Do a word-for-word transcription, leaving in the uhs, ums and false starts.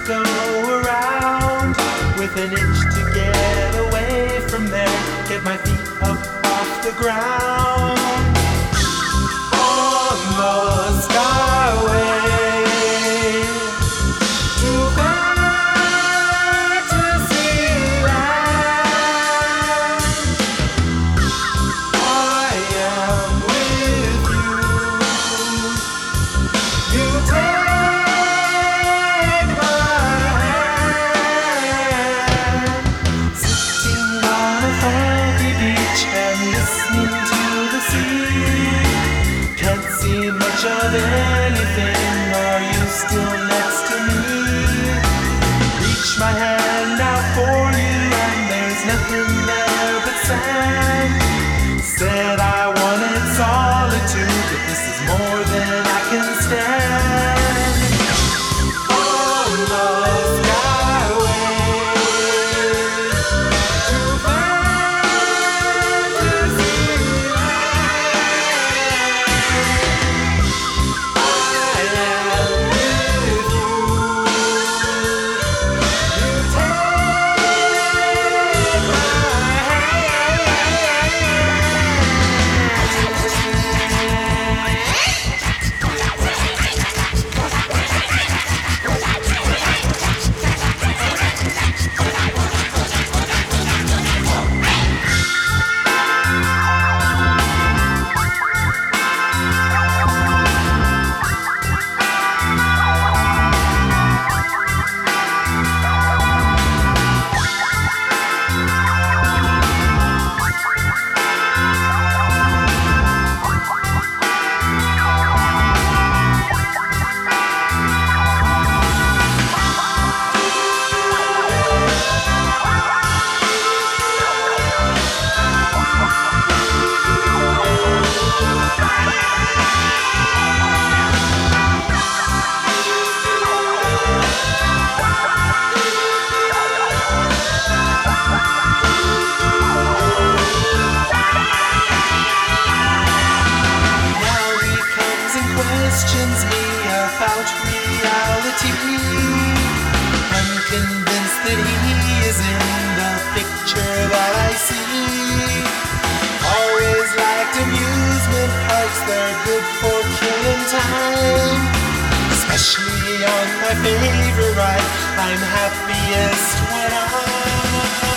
go around with an itch to get away from there, get my feet up off the ground. On the skyway to Fantasyland, I am with you. You take much of anything, are you still next to me? Reach my hand out for you and there's nothing there but sand. Said I wanted solitude, but this is more than I can stand. On the skyway to questions me about reality. I'm convinced that he is in the picture that I see. Always liked amusement parks, they're good for killing time. Especially on my favorite ride, I'm happiest when I'm